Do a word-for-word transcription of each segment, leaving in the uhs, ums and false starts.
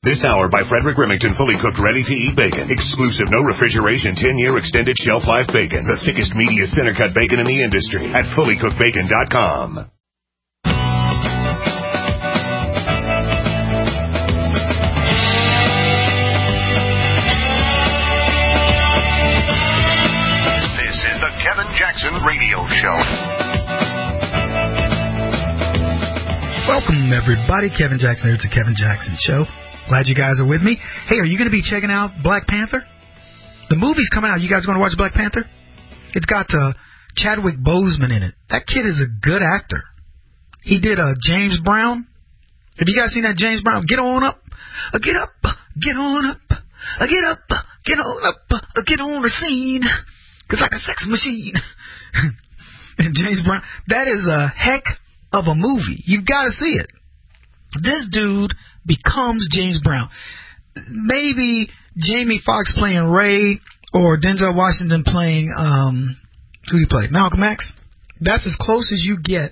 This hour by Frederick Remington, fully cooked, ready-to-eat bacon. Exclusive, no refrigeration, ten-year extended shelf life bacon. The thickest, meatiest, center-cut bacon in the industry at fully cooked bacon dot com. This is the Kevin Jackson Radio Show. Welcome, everybody. Kevin Jackson here. It's a Kevin Jackson Show. Glad you guys are with me. Hey, are you going to be checking out Black Panther? The movie's coming out. You guys going to watch Black Panther? It's got uh, Chadwick Boseman in it. That kid is a good actor. He did uh, James Brown. Have you guys seen that James Brown? Get on up. Uh, get up. Get on up. Uh, get up. Get on up. Uh, get on the scene. Cause like a sex machine. And James Brown. That is a heck of a movie. You've got to see it. This dude becomes James Brown. Maybe Jamie Foxx playing Ray or Denzel Washington playing, um, who you play? Malcolm X? That's as close as you get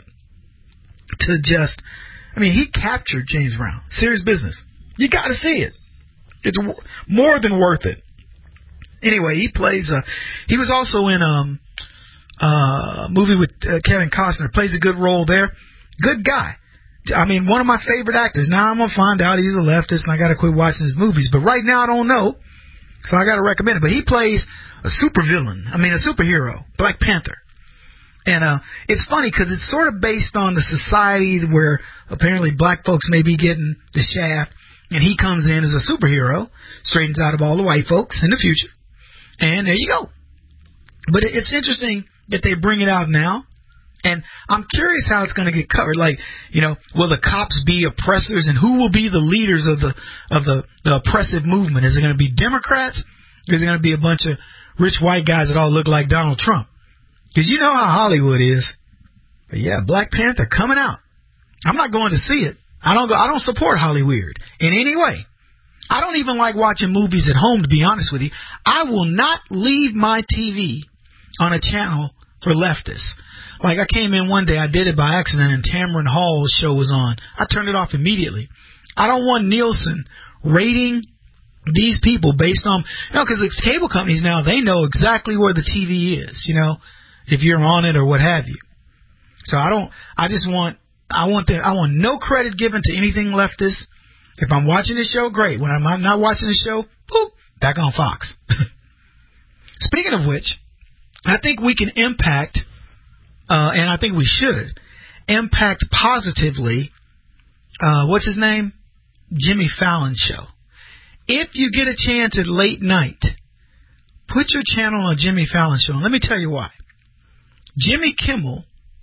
to just, I mean, he captured James Brown. Serious business. You got to see it. It's w- more than worth it. Anyway, he plays, uh, he was also in um, uh, a movie with uh, Kevin Costner. Plays a good role there. Good guy. I mean, one of my favorite actors. Now I'm going to find out he's a leftist and I got to quit watching his movies. But right now I don't know, so I got to recommend it. But he plays a supervillain. I mean, a superhero. Black Panther. And uh, it's funny because it's sort of based on the society where apparently black folks may be getting the shaft. And he comes in as a superhero, straightens out of all the white folks in the future. And there you go. But it's interesting that they bring it out now. And I'm curious how it's going to get covered. Like, you know, will the cops be oppressors, and who will be the leaders of the of the, the oppressive movement? Is it going to be Democrats, or is it going to be a bunch of rich white guys that all look like Donald Trump? Because you know how Hollywood is. But yeah, Black Panther coming out. I'm not going to see it. I don't go. I don't support Hollyweird in any way. I don't even like watching movies at home, to be honest with you. I will not leave my T V on a channel for leftists. Like, I came in one day, I did it by accident, and Tamron Hall's show was on. I turned it off immediately. I don't want Nielsen rating these people based on, you know, because the cable companies now, they know exactly where the T V is, you know, if you're on it or what have you. So I don't, I just want, I want the, I want no credit given to anything leftist. If I'm watching the show, great. When I'm not watching the show, boop, back on Fox. Speaking of which, I think we can impact, uh, and I think we should, impact positively, uh, what's his name? Jimmy Fallon's show. If you get a chance at late night, put your channel on Jimmy Fallon's show. And let me tell you why. Jimmy Kimmel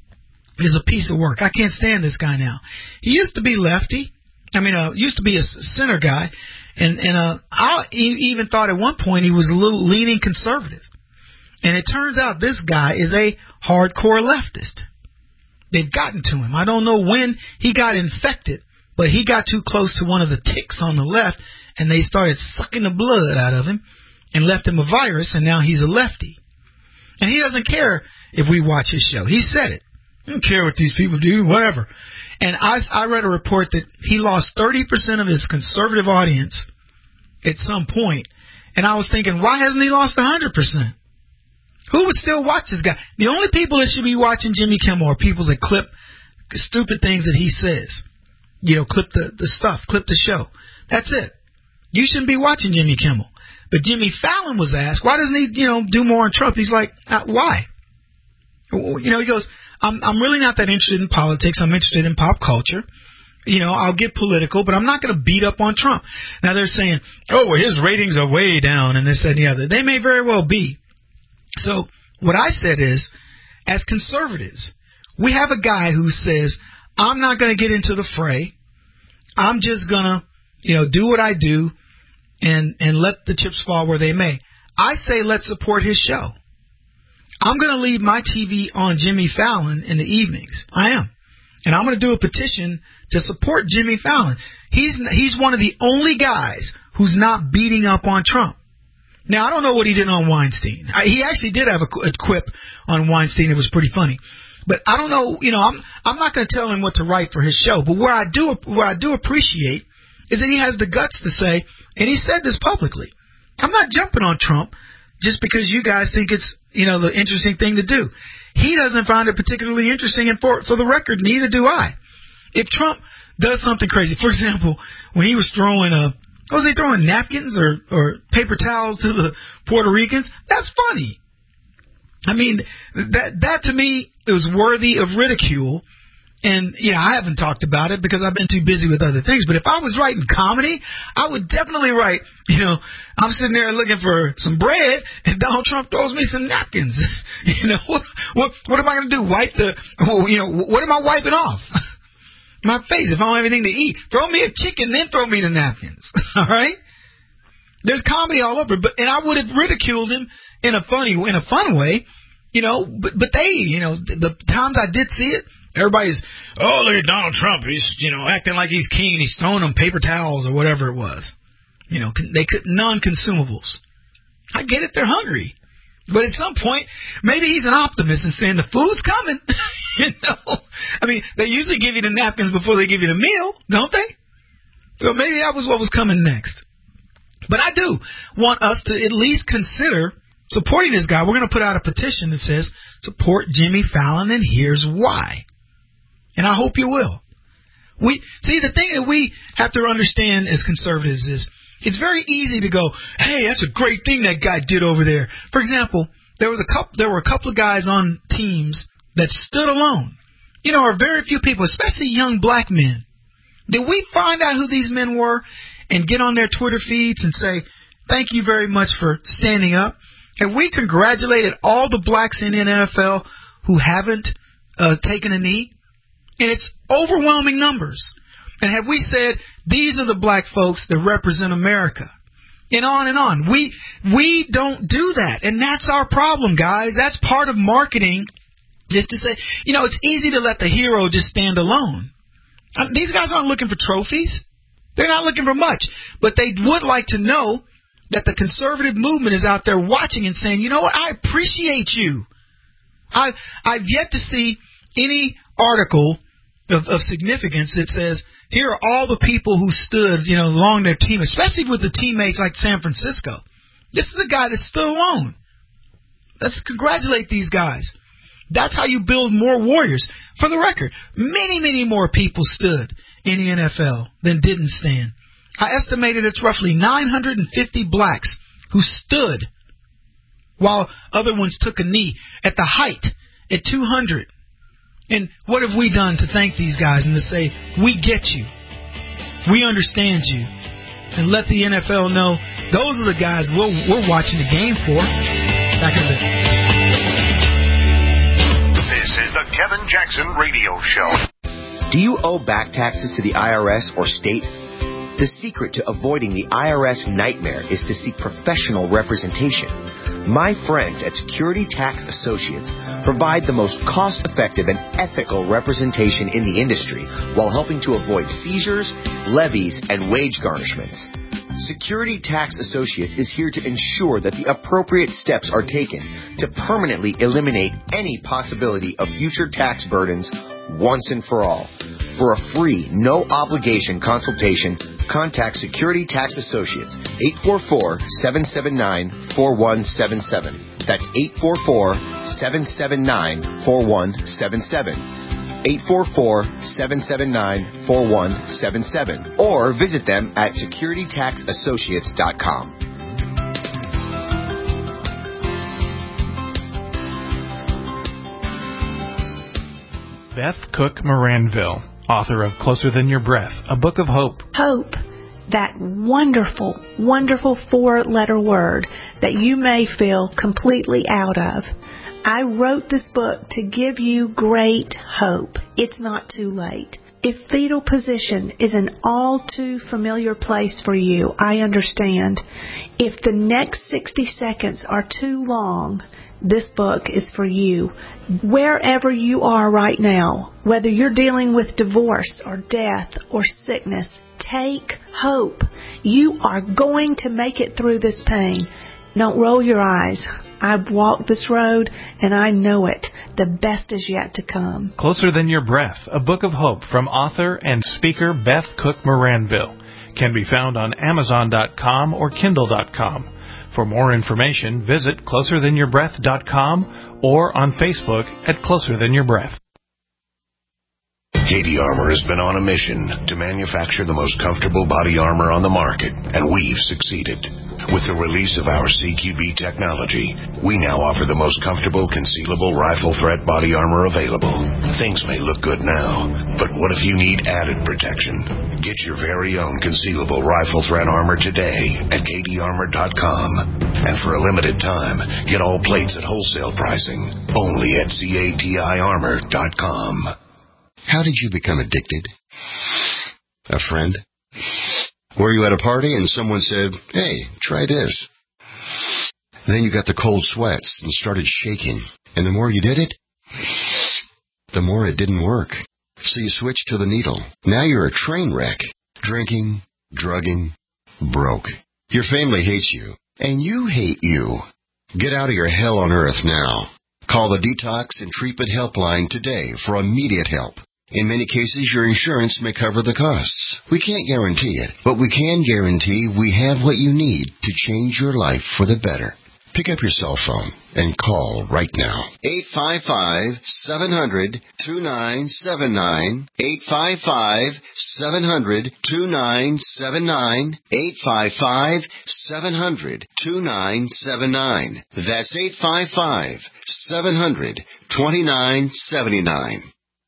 is a piece of work. I can't stand this guy now. He used to be lefty. I mean, uh, used to be a center guy. And, and uh, I even thought at one point he was a little leaning conservative. And it turns out this guy is a hardcore leftist. They've gotten to him. I don't know when he got infected, but he got too close to one of the ticks on the left, and they started sucking the blood out of him and left him a virus, and now he's a lefty. And he doesn't care if we watch his show. He said it. I don't care what these people do, whatever. And I, I read a report that he lost thirty percent of his conservative audience at some point. And I was thinking, why hasn't he lost one hundred percent? Who would still watch this guy? The only people that should be watching Jimmy Kimmel are people that clip stupid things that he says. You know, clip the, the stuff, clip the show. That's it. You shouldn't be watching Jimmy Kimmel. But Jimmy Fallon was asked, why doesn't he, you know, do more on Trump? He's like, uh, why? You know, he goes, I'm, I'm really not that interested in politics. I'm interested in pop culture. You know, I'll get political, but I'm not going to beat up on Trump. Now they're saying, oh, well, his ratings are way down and this, that, and the other. They may very well be. So what I said is, as conservatives, we have a guy who says, I'm not going to get into the fray. I'm just going to, you know, do what I do and, and let the chips fall where they may. I say let's support his show. I'm going to leave my T V on Jimmy Fallon in the evenings. I am. And I'm going to do a petition to support Jimmy Fallon. He's he's one of the only guys who's not beating up on Trump. Now, I don't know what he did on Weinstein. I, he actually did have a, a quip on Weinstein. It was pretty funny. But I don't know, you know, I'm I'm not going to tell him what to write for his show. But where I do where I do appreciate is that he has the guts to say, and he said this publicly, I'm not jumping on Trump just because you guys think it's, you know, the interesting thing to do. He doesn't find it particularly interesting, and for, for the record, neither do I. If Trump does something crazy, for example, when he was throwing a, was he throwing napkins or, or paper towels to the Puerto Ricans? That's funny. I mean, that that to me is worthy of ridicule. And, yeah, I haven't talked about it because I've been too busy with other things. But if I was writing comedy, I would definitely write, you know, I'm sitting there looking for some bread and Donald Trump throws me some napkins. You know, what what, what am I going to do? Wipe the, you know, what am I wiping off? My face, if I don't have anything to eat. Throw me a chicken, then throw me the napkins. All right? There's comedy all over. But and I would have ridiculed him in a funny, in a fun way, you know, but, but they, you know, the times I did see it, everybody's, oh, look at Donald Trump. He's, you know, acting like he's king. He's throwing them paper towels or whatever it was. You know, they could non-consumables. I get it. They're hungry. But at some point, maybe he's an optimist and saying the food's coming. You know, I mean, they usually give you the napkins before they give you the meal, don't they? So maybe that was what was coming next. But I do want us to at least consider supporting this guy. We're going to put out a petition that says support Jimmy Fallon, and here's why. And I hope you will. We see, the thing that we have to understand as conservatives is it's very easy to go, hey, that's a great thing that guy did over there. For example, there was a couple, there were a couple of guys on teams that stood alone. You know, or very few people, especially young black men. Did we find out who these men were and get on their Twitter feeds and say, thank you very much for standing up? Have we congratulated all the blacks in the N F L who haven't uh, taken a knee? And it's overwhelming numbers. And have we said, these are the black folks that represent America? And on and on. We we don't do that. And that's our problem, guys. That's part of marketing, just to say, you know, it's easy to let the hero just stand alone. I mean, these guys aren't looking for trophies. They're not looking for much. But they would like to know that the conservative movement is out there watching and saying, you know what, I appreciate you. I, I've yet to see any article of, of significance that says, here are all the people who stood, you know, along their team, especially with the teammates like San Francisco. This is a guy that stood alone. Let's congratulate these guys. That's how you build more warriors. For the record, many, many more people stood in the N F L than didn't stand. I estimated it's roughly nine hundred fifty blacks who stood while other ones took a knee at the height at two hundred. And what have we done to thank these guys and to say, we get you, we understand you, and let the N F L know those are the guys we're, we're watching the game for. Back in a bit. This is the Kevin Jackson Radio Show. Do you owe back taxes to the I R S or state? The secret to avoiding the I R S nightmare is to seek professional representation. My friends at Security Tax Associates provide the most cost-effective and ethical representation in the industry while helping to avoid seizures, levies, and wage garnishments. Security Tax Associates is here to ensure that the appropriate steps are taken to permanently eliminate any possibility of future tax burdens once and for all. For a free, no-obligation consultation, contact Security Tax Associates, eight four four, seven seven nine, four one seven seven. That's eight four four, seven seven nine, four one seven seven. eight four four, seven seven nine, four one seven seven. Or visit them at security tax associates dot com. Beth Cook Moranville, author of Closer Than Your Breath, a book of hope. Hope, that wonderful, wonderful four-letter word that you may feel completely out of. I wrote this book to give you great hope. It's not too late. If fetal position is an all too familiar place for you, I understand. If the next sixty seconds are too long, this book is for you. Wherever you are right now, whether you're dealing with divorce or death or sickness, take hope. You are going to make it through this pain. Don't roll your eyes. I've walked this road and I know it. The best is yet to come. Closer Than Your Breath, a book of hope from author and speaker Beth Cook Moranville. can be found on Amazon dot com or Kindle dot com. For more information, visit closer than your breath dot com or on Facebook at Closer Than Your Breath. K D Armor has been on a mission to manufacture the most comfortable body armor on the market, and we've succeeded. With the release of our C Q B technology, we now offer the most comfortable concealable rifle threat body armor available. Things may look good now, but what if you need added protection? Get your very own concealable rifle threat armor today at K D armor dot com. And for a limited time, get all plates at wholesale pricing only at C A T I armor dot com. How did you become addicted? A friend? Were you at a party and someone said, "Hey, try this"? Then you got the cold sweats and started shaking. And the more you did it, the more it didn't work. So you switched to the needle. Now you're a train wreck. Drinking, drugging, broke. Your family hates you. And you hate you. Get out of your hell on earth now. Call the Detox and Treatment Helpline today for immediate help. In many cases, your insurance may cover the costs. We can't guarantee it, but we can guarantee we have what you need to change your life for the better. Pick up your cell phone and call right now. eight five five, seven hundred, two nine seven nine. eight five five, seven hundred, two nine seven nine. eight five five, seven hundred, two nine seven nine. That's eight five five, seven hundred, two nine seven nine.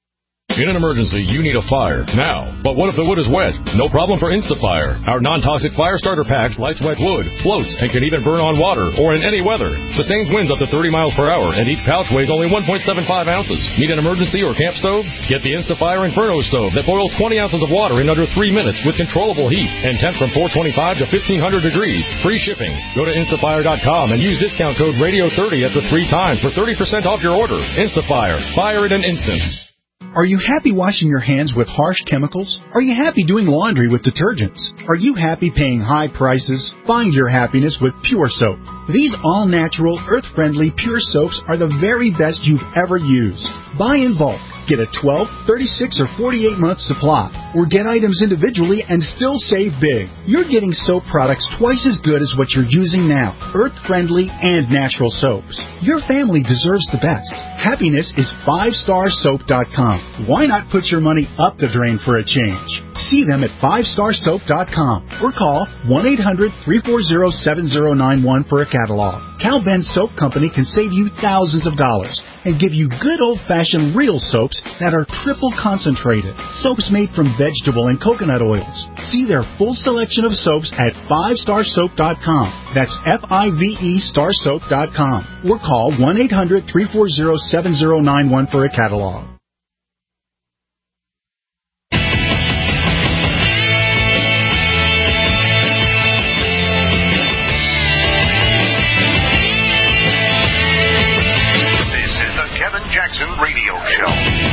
In an emergency, you need a fire now. But what if the wood is wet? No problem for InstaFire. Our non-toxic fire starter packs lights wet wood, floats, and can even burn on water or in any weather. Sustains winds up to thirty miles per hour, and each pouch weighs only one point seven five ounces. Need an emergency or camp stove? Get the InstaFire Inferno stove that boils twenty ounces of water in under three minutes with controllable heat and temp from four twenty-five to fifteen hundred degrees. Free shipping. Go to Instafire dot com and use discount code radio thirty at the three times for thirty percent off your order. Instafire. Fire in an instant. Are you happy washing your hands with harsh chemicals? Are you happy doing laundry with detergents? Are you happy paying high prices? Find your happiness with Pure Soap. These all-natural, earth-friendly Pure Soaps are the very best you've ever used. Buy in bulk. Get a twelve, thirty-six, or forty-eight month supply. Or get items individually and still save big. You're getting soap products twice as good as what you're using now. Earth-friendly and natural soaps. Your family deserves the best. Happiness is five star soap dot com. Why not put your money up the drain for a change? See them at five star soap dot com or call one eight hundred, three four zero, seven zero nine one for a catalog. Cal Ben Soap Company can save you thousands of dollars and give you good old-fashioned real soaps that are triple concentrated. Soaps made from vegetable and coconut oils. See their full selection of soaps at five star soap dot com. That's F I V E star soap dot com. Or call one eight hundred, three four zero, seven zero nine one for a catalog. Jackson Radio Show.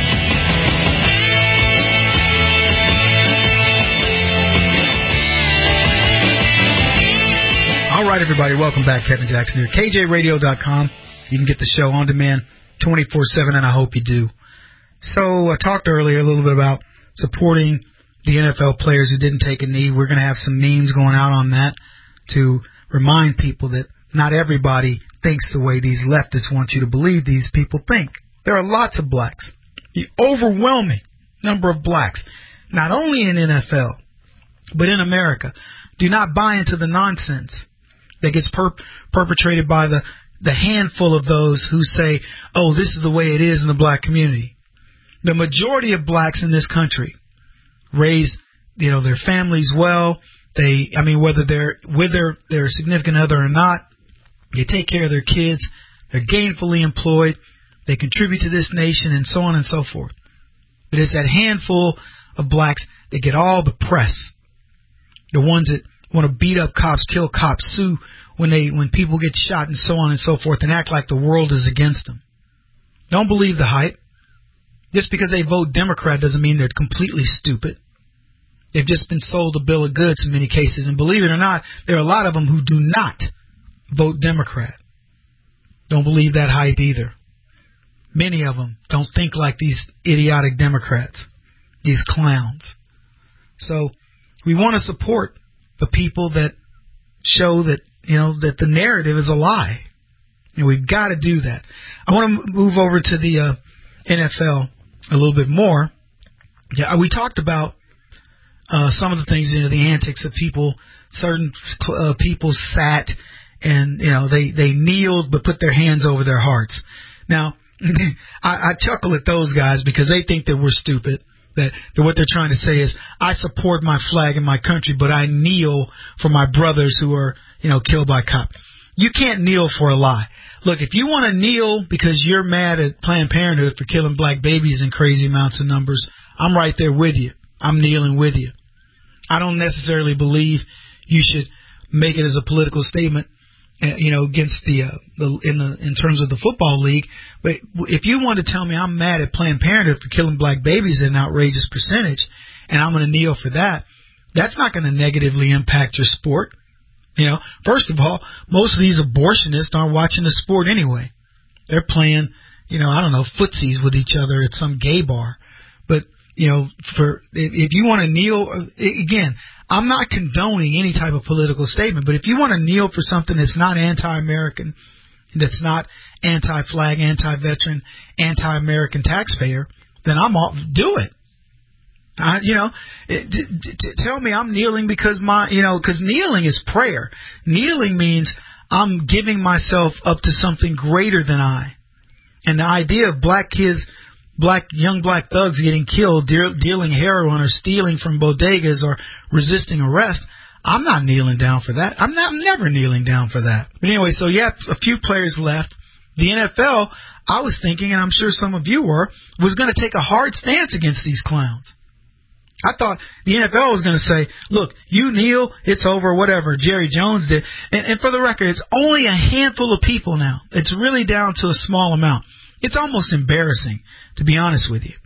All right, everybody, welcome back. Kevin Jackson here. K J radio dot com. You can get the show on demand twenty-four seven, and I hope you do. So I talked earlier a little bit about supporting the N F L players who didn't take a knee. We're going to have some memes going out on that to remind people that not everybody thinks the way these leftists want you to believe these people think. There are lots of blacks, the overwhelming number of blacks, not only in N F L, but in America, do not buy into the nonsense that gets per- perpetrated by the, the handful of those who say, oh, this is the way it is in the black community. The majority of blacks in this country raise, you know, their families well. They, I mean, whether they're with their, their significant other or not, they take care of their kids. They're gainfully employed. They contribute to this nation and so on and so forth. But it's that handful of blacks that get all the press. The ones that want to beat up cops, kill cops, sue when they when people get shot and so on and so forth and act like the world is against them. Don't believe the hype. Just because they vote Democrat doesn't mean they're completely stupid. They've just been sold a bill of goods in many cases. And believe it or not, there are a lot of them who do not vote Democrat. Don't believe that hype either. Many of them don't think like these idiotic Democrats, these clowns. So We want to support the people that show that, you know, that the narrative is a lie. And we've got to do that. I want to move over to the uh, N F L a little bit more. Yeah, we talked about uh, some of the things, you know, the antics of people. Certain uh, people sat and, you know, they, they kneeled but put their hands over their hearts. Now, I, I chuckle at those guys because they think that we're stupid. That, that what they're trying to say is, I support my flag and my country, but I kneel for my brothers who are, you know, killed by cops. You can't kneel for a lie. Look, if you want to kneel because you're mad at Planned Parenthood for killing black babies in crazy amounts of numbers, I'm right there with you. I'm kneeling with you. I don't necessarily believe you should make it as a political statement, uh, you know, against the, uh, the in the in terms of the football league. But if you want to tell me I'm mad at Planned Parenthood for killing black babies at an outrageous percentage, and I'm going to kneel for that, that's not going to negatively impact your sport. You know, first of all, most of these abortionists aren't watching the sport anyway. They're playing, you know, I don't know, footsies with each other at some gay bar. But, you know, for if you want to kneel, again, I'm not condoning any type of political statement, but if you want to kneel for something that's not anti-American, that's not anti-flag, anti-veteran, anti-American taxpayer, then I'm all, do it. I, you know, it, d- d- tell me I'm kneeling because my, you know, because kneeling is prayer. Kneeling means I'm giving myself up to something greater than I. And the idea of black kids, black young black thugs getting killed, de- dealing heroin or stealing from bodegas or resisting arrest, I'm not kneeling down for that. I'm not I'm never kneeling down for that. But anyway, so yeah, a few players left. The N F L, I was thinking, and I'm sure some of you were, was going to take a hard stance against these clowns. I thought the N F L was going to say, look, you kneel, it's over, whatever. Jerry Jones did. And, and for the record, it's only a handful of people now. It's really down to a small amount. It's almost embarrassing, to be honest with you.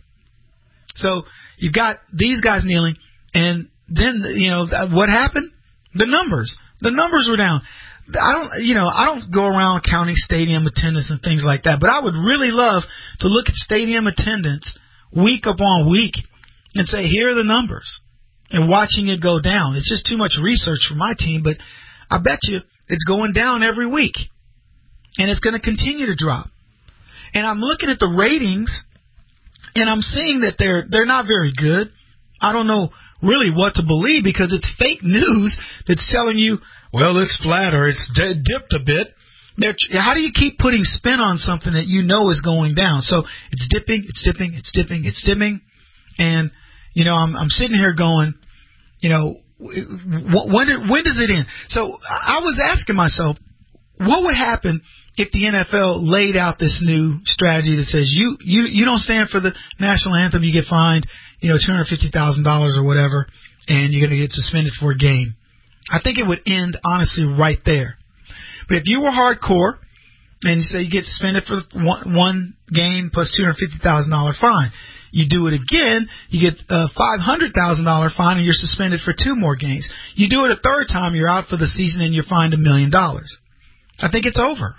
So you've got these guys kneeling, and then, you know, what happened? The numbers. The numbers were down. I don't, you know, I don't go around counting stadium attendance and things like that, but I would really love to look at stadium attendance week upon week and say, here are the numbers, and watching it go down. It's just too much research for my team, but I bet you it's going down every week, and it's going to continue to drop. And I'm looking at the ratings, and I'm seeing that they're they're not very good. I don't know really what to believe because it's fake news that's telling you, well, it's flat or it's d- dipped a bit. They're, how do you keep putting spin on something that you know is going down? So it's dipping, it's dipping, it's dipping, it's dipping. And, you know, I'm, I'm sitting here going, you know, when, did, when does it end? So I was asking myself, what would happen if the N F L laid out this new strategy that says you, you, you don't stand for the national anthem, you get fined, you know, two hundred fifty thousand dollars or whatever, and you're going to get suspended for a game. I think it would end, honestly, right there. But if you were hardcore and you say you get suspended for one, one game plus two hundred fifty thousand dollars fine, you do it again, you get a five hundred thousand dollars fine and you're suspended for two more games. You do it a third time, you're out for the season and you're fined a million dollars. I think it's over.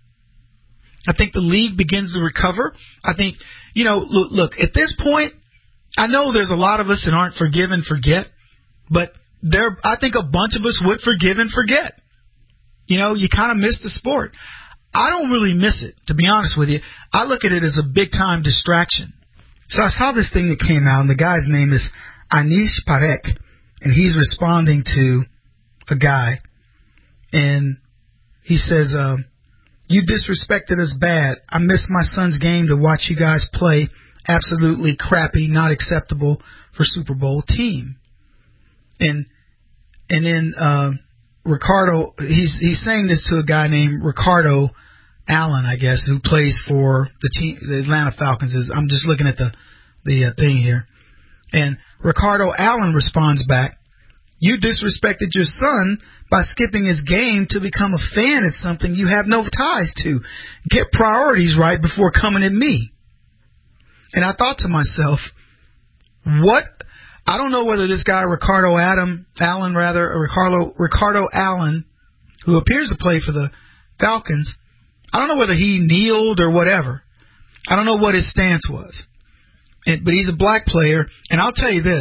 I think the league begins to recover. I think, you know, look, look, at this point, I know there's a lot of us that aren't forgive and forget, but there, I think a bunch of us would forgive and forget. You know, you kind of miss the sport. I don't really miss it, to be honest with you. I look at it as a big-time distraction. So I saw this thing that came out, and the guy's name is Anish Parekh, and he's responding to a guy, and he says, uh, you disrespected us bad. I missed my son's game to watch you guys play. Absolutely crappy, not acceptable for Super Bowl team. And and then uh, Ricardo, he's he's saying this to a guy named Ricardo Allen, I guess, who plays for the team, the Atlanta Falcons. Is I'm just looking at the the uh, thing here, and Ricardo Allen responds back, "You disrespected your son by skipping his game to become a fan at something you have no ties to. Get priorities right before coming at me." And I thought to myself, what? I don't know whether this guy, Ricardo Adam, Allen, rather, or Ricardo, Ricardo Allen, who appears to play for the Falcons, I don't know whether he kneeled or whatever. I don't know what his stance was. And, but he's a black player, and I'll tell you this,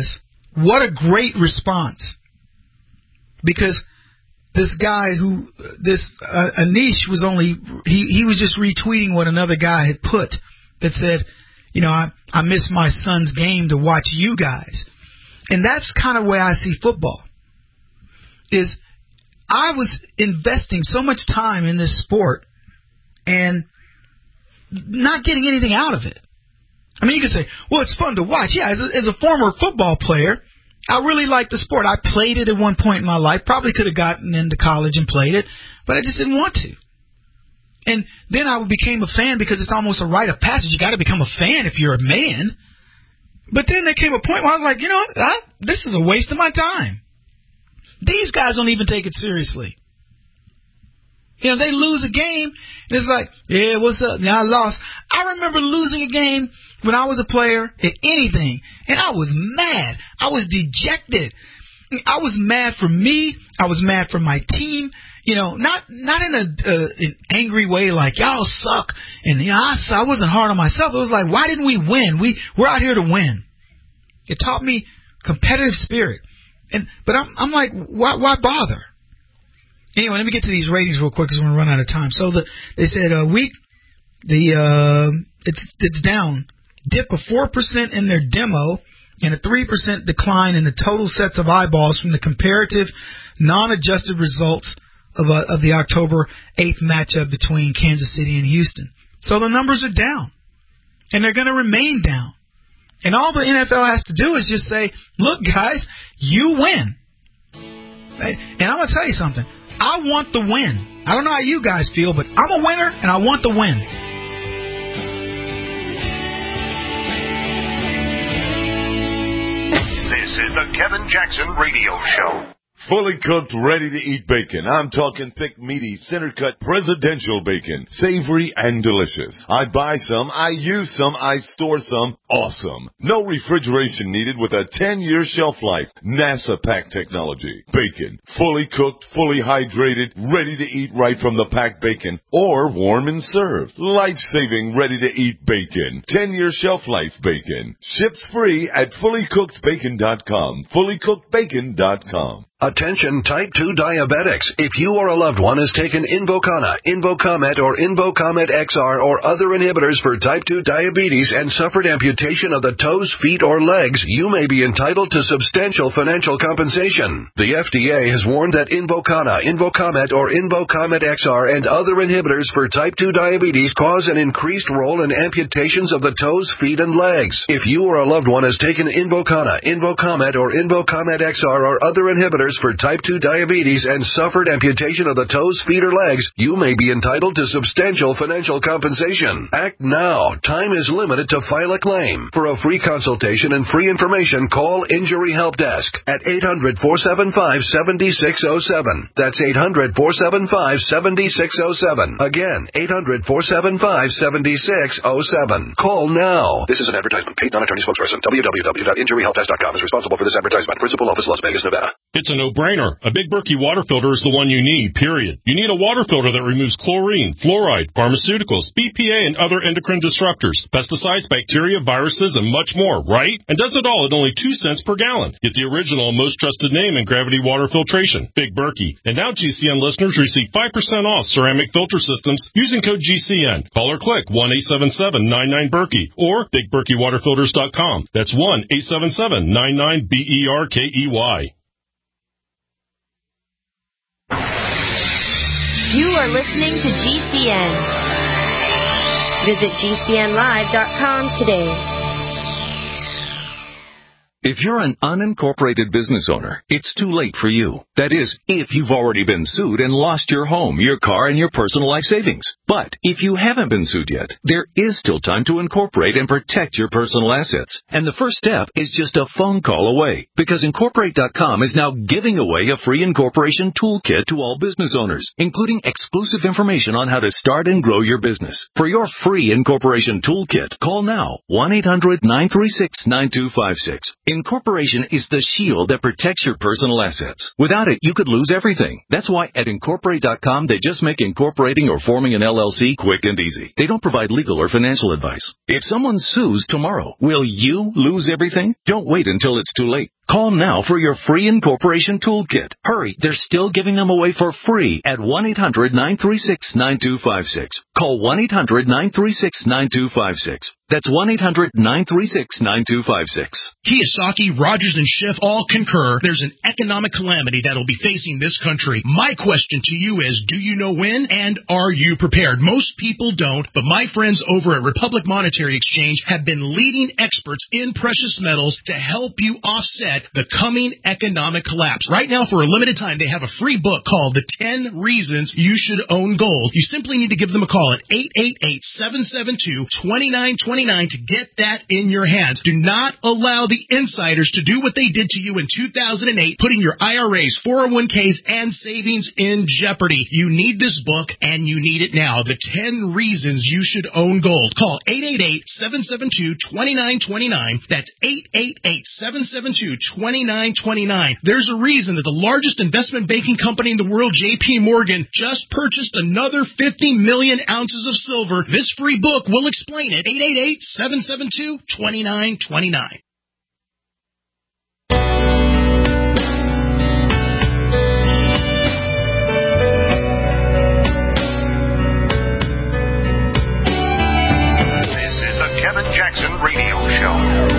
what a great response. Because this guy who, this uh, Anish was only, he, he was just retweeting what another guy had put that said, you know, I, I miss my son's game to watch you guys. And that's kind of the way I see football. Is I was investing so much time in this sport and not getting anything out of it. I mean, you could say, well, it's fun to watch. Yeah, as a, as a former football player, I really liked the sport. I played it at one point in my life. Probably could have gotten into college and played it, but I just didn't want to. And then I became a fan because it's almost a rite of passage. You got to become a fan if you're a man. But then there came a point where I was like, you know what? I, this is a waste of my time. These guys don't even take it seriously. You know, they lose a game, and it's like, yeah, what's up? Yeah, I lost. I remember losing a game when I was a player at anything, and I was mad. I was dejected. I was mad for me. I was mad for my team. You know, not not in a uh, an angry way like y'all suck, and you know, I, I wasn't hard on myself. It was like, why didn't we win? We we're out here to win. It taught me competitive spirit, and but I'm I'm like, why why bother? Anyway, let me get to these ratings real quick because we're gonna run out of time. So the they said a uh, week the uh, it's it's down, dip of four percent in their demo, and a three percent decline in the total sets of eyeballs from the comparative, non-adjusted results of, uh, of the October eighth matchup between Kansas City and Houston. So the numbers are down, and they're going to remain down. And all the N F L has to do is just say, look, guys, you win. And I'm going to tell you something. I want the win. I don't know how you guys feel, but I'm a winner, and I want the win. This is the Kevin Jackson Radio Show. Fully cooked, ready-to-eat bacon. I'm talking thick, meaty, center-cut presidential bacon. Savory and delicious. I buy some, I use some, I store some. Awesome. No refrigeration needed with a ten-year shelf life. NASA pack technology. Bacon. Fully cooked, fully hydrated, ready to eat right from the packed bacon. Or warm and served. Life-saving, ready-to-eat bacon. ten-year shelf life bacon. Ships free at fully cooked bacon dot com. fully cooked bacon dot com. Attention type two diabetics. If you or a loved one has taken Invokana, Invokamet, or Invokamet X R or other inhibitors for type two diabetes and suffered amputation of the toes, feet, or legs, you may be entitled to substantial financial compensation. The F D A has warned that Invokana, Invokamet, or Invokamet X R and other inhibitors for type two diabetes cause an increased role in amputations of the toes, feet, and legs. If you or a loved one has taken Invokana, Invokamet, or Invokamet X R or other inhibitors for type two diabetes and suffered amputation of the toes, feet, or legs, you may be entitled to substantial financial compensation. Act now. Time is limited to file a claim. For a free consultation and free information, call Injury Help Desk at eight hundred, four seven five, seven six zero seven. That's eight hundred, four seven five, seven six zero seven. Again, eight hundred, four seven five, seven six zero seven. Call now. This is an advertisement. Paid non-attorney spokesperson. w w w dot injury help desk dot com is responsible for this advertisement. Principal office, Las Vegas, Nevada. It's a no-brainer. A Big Berkey water filter is the one you need, period. You need a water filter that removes chlorine, fluoride, pharmaceuticals, B P A, and other endocrine disruptors, pesticides, bacteria, viruses, and much more, right? And does it all at only two cents per gallon. Get the original, most trusted name in gravity water filtration, Big Berkey. And now G C N listeners receive five percent off ceramic filter systems using code G C N. Call or click one eight seven seven, nine nine, Berkey or big berkey water filters dot com. That's one eight seven seven, nine nine, B E R K E Y. You are listening to G C N. Visit G C N live dot com today. If you're an unincorporated business owner, it's too late for you. That is, if you've already been sued and lost your home, your car, and your personal life savings. But if you haven't been sued yet, there is still time to incorporate and protect your personal assets. And the first step is just a phone call away, because Incorporate dot com is now giving away a free incorporation toolkit to all business owners, including exclusive information on how to start and grow your business. For your free incorporation toolkit, call now, one eight hundred, nine three six, nine two five six. Incorporation is the shield that protects your personal assets. Without it, you could lose everything. That's why at Incorporate dot com, they just make incorporating or forming an L L C quick and easy. They don't provide legal or financial advice. If someone sues tomorrow, will you lose everything? Don't wait until it's too late. Call now for your free incorporation toolkit. Hurry, they're still giving them away for free at one eight hundred nine three six nine two five six. Call one eight hundred nine three six nine two five six. That's one eight hundred nine three six nine two five six. Kiyosaki, Rogers, and Schiff all concur there's an economic calamity that'll be facing this country. My question to you is, do you know when, and are you prepared? Most people don't, but my friends over at Republic Monetary Exchange have been leading experts in precious metals to help you offset the coming economic collapse. Right now, for a limited time, they have a free book called The ten Reasons You Should Own Gold. You simply need to give them a call at eight eight eight, seven seven two, two nine two nine to get that in your hands. Do not allow the insiders to do what they did to you in two thousand eight, putting your I R As, four oh one k's, and savings in jeopardy. You need this book, and you need it now. The ten Reasons You Should Own Gold. Call eight eight eight, seven seven two, two nine two nine. That's eight eight eight, seven seven two, two nine two nine. There's a reason that the largest investment banking company in the world, J P Morgan, just purchased another fifty million ounces of silver. This free book will explain it. eight eight eight, seven seven two, two nine two nine. This is the Kevin Jackson Radio Show.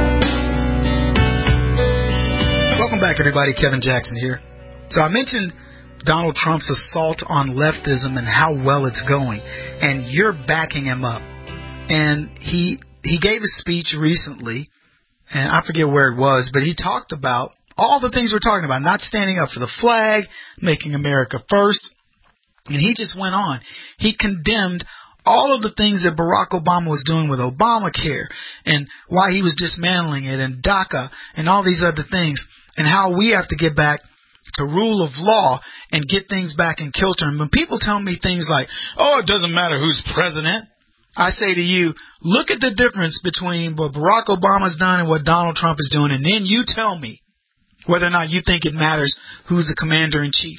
Welcome back, everybody. Kevin Jackson here. So I mentioned Donald Trump's assault on leftism and how well it's going, and you're backing him up. And he he gave a speech recently, and I forget where it was, but he talked about all the things we're talking about, not standing up for the flag, making America first, and he just went on. He condemned all of the things that Barack Obama was doing with Obamacare and why he was dismantling it, and DACA and all these other things, and how we have to get back to rule of law and get things back in kilter. And when people tell me things like, oh, it doesn't matter who's president, I say to you, look at the difference between what Barack Obama's done and what Donald Trump is doing, and then you tell me whether or not you think it matters who's the commander-in-chief.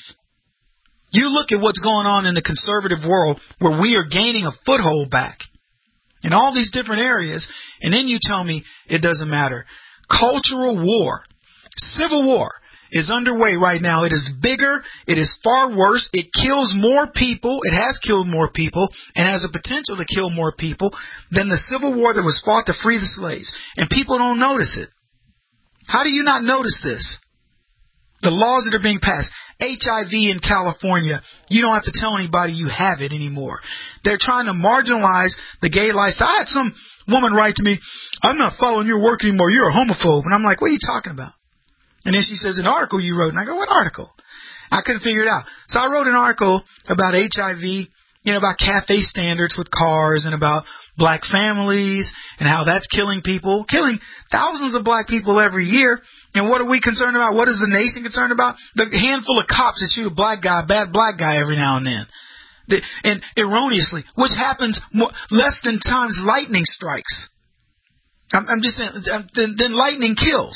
You look at what's going on in the conservative world where we are gaining a foothold back in all these different areas, and then you tell me it doesn't matter. Cultural war, civil war, is underway right now. It is bigger. It is far worse. It kills more people. It has killed more people and has a potential to kill more people than the Civil War that was fought to free the slaves. And people don't notice it. How do you not notice this? The laws that are being passed. H I V in California, you don't have to tell anybody you have it anymore. They're trying to marginalize the gay lifestyle. I had some woman write to me, I'm not following your work anymore. You're a homophobe. And I'm like, what are you talking about? And then she says, an article you wrote. And I go, what article? I couldn't figure it out. So I wrote an article about H I V, you know, about cafe standards with cars and about black families and how that's killing people, killing thousands of black people every year. And what are we concerned about? What is the nation concerned about? The handful of cops that shoot a black guy, a bad black guy every now and then. The, and erroneously, which happens more, less than times lightning strikes. I'm, I'm just saying, then, then lightning kills.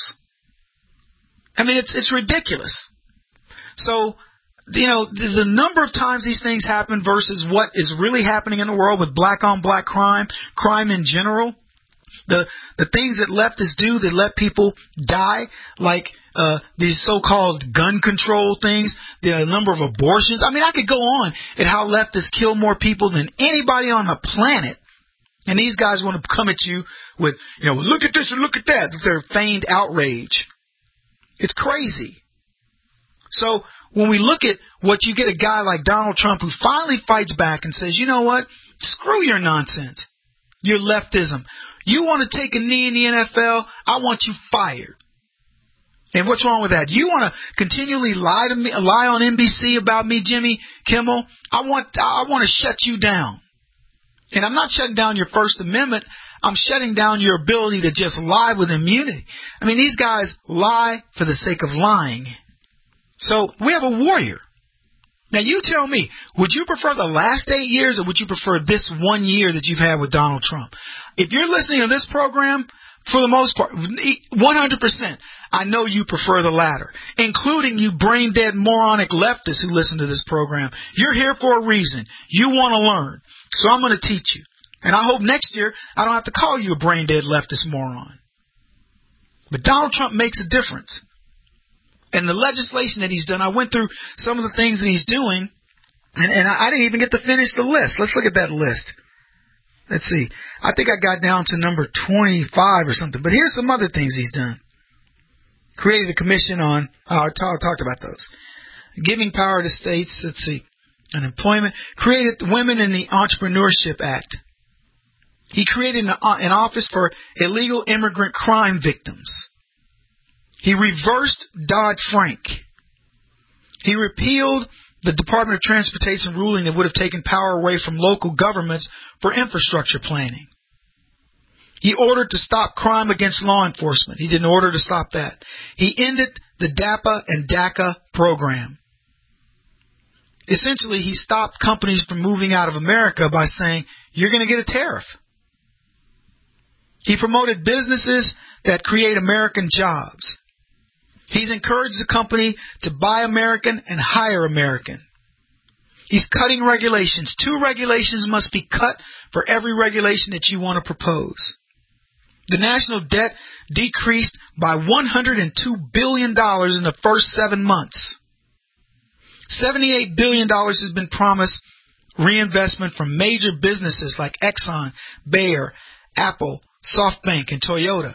I mean, it's it's ridiculous. So, you know, the, the number of times these things happen versus what is really happening in the world with black-on-black crime, crime in general, the the things that leftists do that let people die, like uh, these so-called gun control things, the number of abortions. I mean, I could go on at how leftists kill more people than anybody on the planet. And these guys want to come at you with, you know, look at this and look at that, with their feigned outrage. It's crazy. So when we look at what you get a guy like Donald Trump who finally fights back and says, you know what, screw your nonsense, your leftism. You want to take a knee in the N F L, I want you fired. And what's wrong with that? You want to continually lie to me, lie on N B C about me, Jimmy Kimmel? I want, I want to shut you down. And I'm not shutting down your First Amendment. I'm shutting down your ability to just lie with immunity. I mean, these guys lie for the sake of lying. So we have a warrior. Now, you tell me, would you prefer the last eight years or would you prefer this one year that you've had with Donald Trump? If you're listening to this program, for the most part, one hundred percent, I know you prefer the latter, including you brain-dead moronic leftists who listen to this program. You're here for a reason. You want to learn. So I'm going to teach you. And I hope next year I don't have to call you a brain-dead leftist moron. But Donald Trump makes a difference. And the legislation that he's done, I went through some of the things that he's doing, and, and I, I didn't even get to finish the list. Let's look at that list. Let's see. I think I got down to number twenty-five or something. But here's some other things he's done. Created a commission on, oh, I talk, talked about those. Giving power to states, let's see, unemployment. Created Women in the Entrepreneurship Act. He created an, an office for illegal immigrant crime victims. He reversed Dodd-Frank. He repealed the Department of Transportation ruling that would have taken power away from local governments for infrastructure planning. He ordered to stop crime against law enforcement. He didn't order to stop that. He ended the DAPA and DACA program. Essentially, he stopped companies from moving out of America by saying, you're going to get a tariff. He promoted businesses that create American jobs. He's encouraged the company to buy American and hire American. He's cutting regulations. Two regulations must be cut for every regulation that you want to propose. The national debt decreased by one hundred two billion dollars in the first seven months. seventy-eight billion dollars has been promised reinvestment from major businesses like Exxon, Bayer, Apple, SoftBank, and Toyota.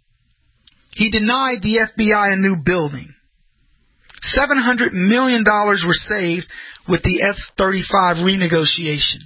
He denied the F B I a new building. seven hundred million dollars were saved with the F thirty-five renegotiation.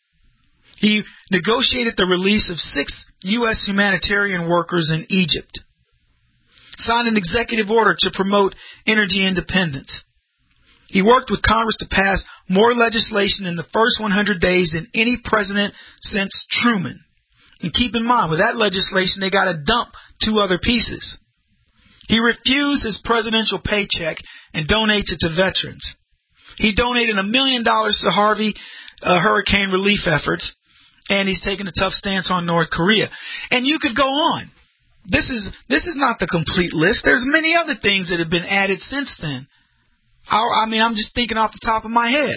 He negotiated the release of six U S humanitarian workers in Egypt. Signed an executive order to promote energy independence. He worked with Congress to pass more legislation in the first one hundred days than any president since Truman. And keep in mind, with that legislation, they got to dump two other pieces. He refused his presidential paycheck and donates it to veterans. He donated a million dollars to Harvey uh, hurricane relief efforts, and he's taken a tough stance on North Korea. And you could go on. This is this is not the complete list. There's many other things that have been added since then. I, I mean, I'm just thinking off the top of my head.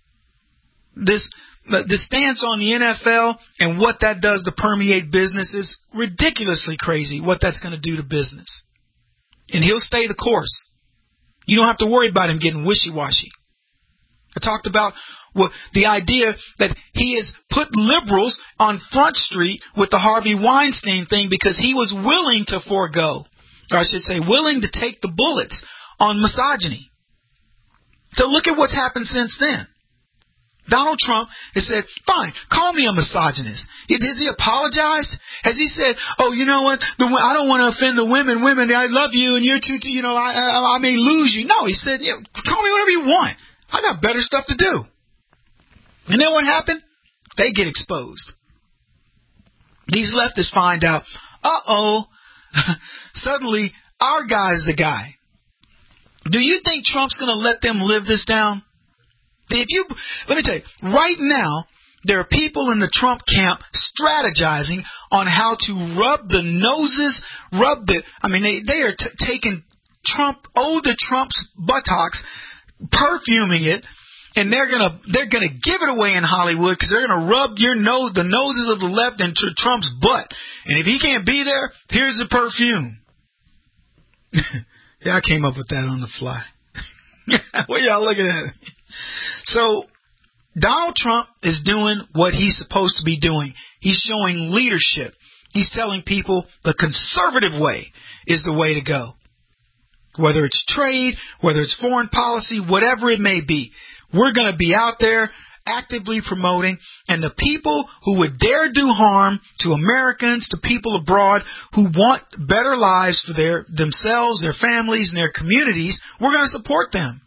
This the stance on the N F L and what that does to permeate business is ridiculously crazy, what that's going to do to business. And he'll stay the course. You don't have to worry about him getting wishy-washy. I talked about well, the idea that he has put liberals on Front Street with the Harvey Weinstein thing because he was willing to forego, or I should say willing to take the bullets on misogyny. So look at what's happened since then. Donald Trump has said, fine, call me a misogynist. Has he apologized? Has he said, oh, you know what, the, I don't want to offend the women. Women, I love you, and you're too, too you know, I, I, I may lose you. No, he said, you know, call me whatever you want. I got better stuff to do. And then what happened? They get exposed. These leftists find out, uh-oh, suddenly our guy's the guy. Do you think Trump's going to let them live this down? If you, let me tell you, right now, there are people in the Trump camp strategizing on how to rub the noses, rub the, I mean, they, they are t- taking Trump, oh, the Trump's buttocks, perfuming it, and they're gonna, they're gonna give it away in Hollywood because they're gonna rub your nose, the noses of the left into Trump's butt. And if he can't be there, here's the perfume. Yeah, I came up with that on the fly. What y'all looking at? So, Donald Trump is doing what he's supposed to be doing. He's showing leadership. He's telling people the conservative way is the way to go. Whether it's trade, whether it's foreign policy, whatever it may be, we're going to be out there actively promoting, and the people who would dare do harm to Americans, to people abroad who want better lives for their themselves, their families, and their communities, we're going to support them.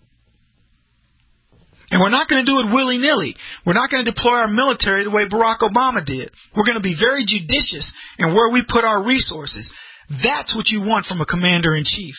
And we're not going to do it willy-nilly. We're not going to deploy our military the way Barack Obama did. We're going to be very judicious in where we put our resources. That's what you want from a commander-in-chief.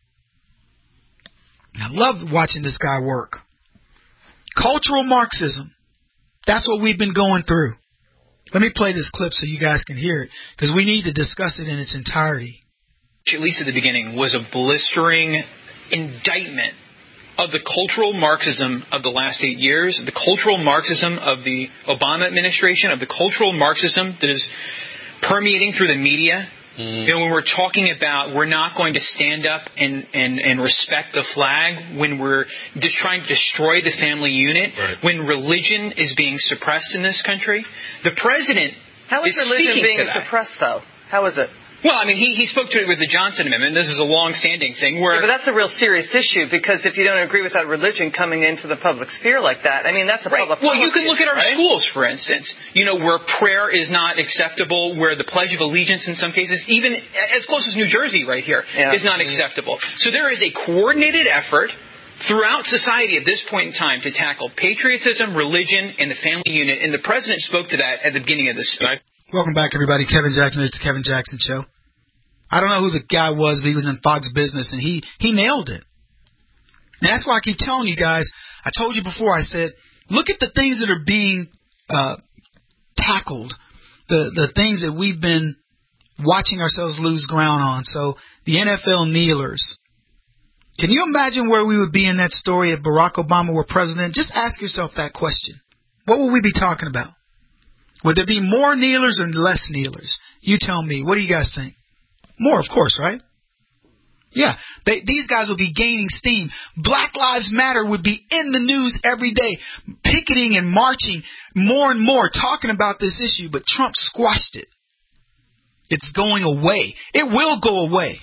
I love watching this guy work. Cultural Marxism. That's what we've been going through. Let me play this clip so you guys can hear it, because we need to discuss it in its entirety. At least at the beginning, was a blistering indictment of the cultural Marxism of the last eight years, the cultural Marxism of the Obama administration, of the cultural Marxism that is permeating through the media Mm. You know, when we're talking about we're not going to stand up and, and, and respect the flag, when we're just trying to destroy the family unit, right. when religion is being suppressed in this country, the president How is, is religion being to suppressed, though? How is it? Well, I mean, he, he spoke to it with the Johnson Amendment. This is a long-standing thing where... Yeah, but that's a real serious issue, because if you don't agree with that religion coming into the public sphere like that, I mean, that's a right. public Well, you can look issue, at our right? schools, for instance, you know, where prayer is not acceptable, where the Pledge of Allegiance in some cases, even as close as New Jersey right here, yeah. is not acceptable. So there is a coordinated effort throughout society at this point in time to tackle patriotism, religion, and the family unit, and the president spoke to that at the beginning of this speech. Welcome back, everybody. Kevin Jackson. It's the Kevin Jackson Show. I don't know who the guy was, but he was in Fox Business, and he, he nailed it. And that's why I keep telling you guys, I told you before, I said, look at the things that are being uh, tackled, the, the things that we've been watching ourselves lose ground on. So the N F L kneelers. Can you imagine where we would be in that story if Barack Obama were president? Just ask yourself that question. What would we be talking about? Would there be more kneelers or less kneelers? You tell me. What do you guys think? More, of course, right? Yeah, they, these guys will be gaining steam. Black Lives Matter would be in the news every day, picketing and marching more and more, talking about this issue, but Trump squashed it. It's going away. It will go away.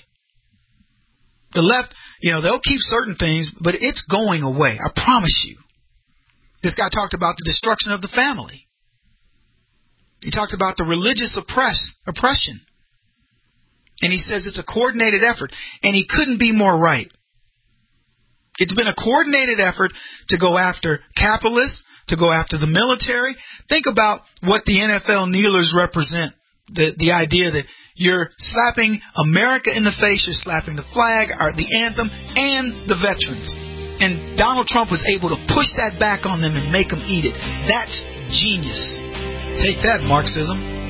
The left, you know, they'll keep certain things, but it's going away. I promise you. This guy talked about the destruction of the family. He talked about the religious oppress, oppression. And he says it's a coordinated effort. And he couldn't be more right. It's been a coordinated effort to go after capitalists, to go after the military. Think about what the N F L kneelers represent. The, the idea that you're slapping America in the face, you're slapping the flag, or the anthem, and the veterans. And Donald Trump was able to push that back on them and make them eat it. That's genius. Take that, Marxism.